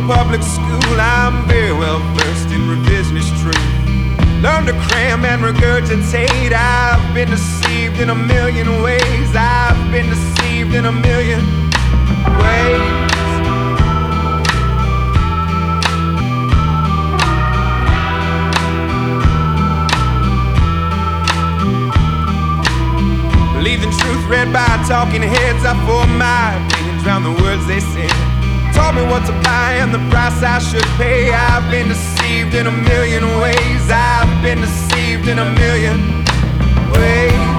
public school, I'm very well versed in revisionist truth. Learned to cram and regurgitate. I've been deceived in a million ways. I've been deceived in a million ways. Believed in truth read by talking heads. I formed my opinions around the words they said. Told me what to buy and the price I should pay. I've been deceived in a million ways. I've been deceived in a million ways.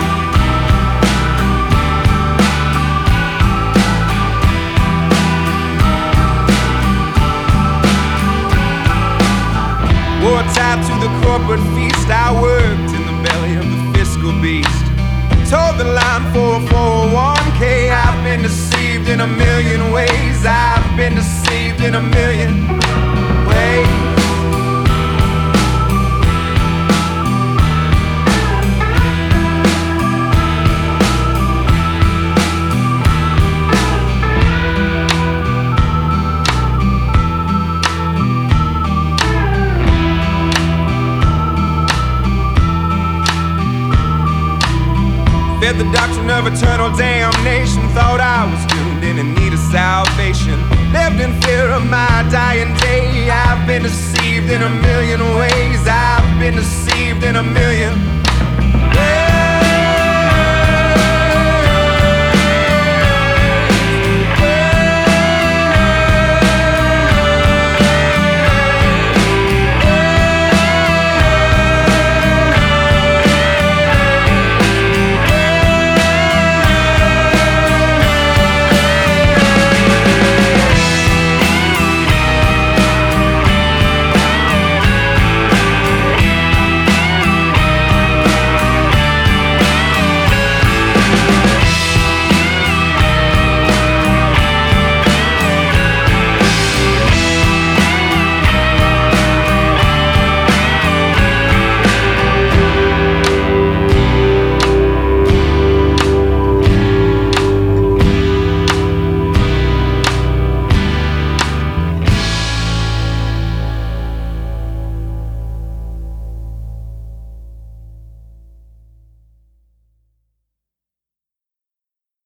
Wore tied to the corporate feast. I worked in the belly of the fiscal beast. Told the line for a 401k. I've been deceived in a million ways. I've been deceived in a million ways. Fed the doctrine of eternal damnation. Thought I was doomed and in need of salvation. Lived in fear of my dying day. I've been deceived in a million ways. I've been deceived in a million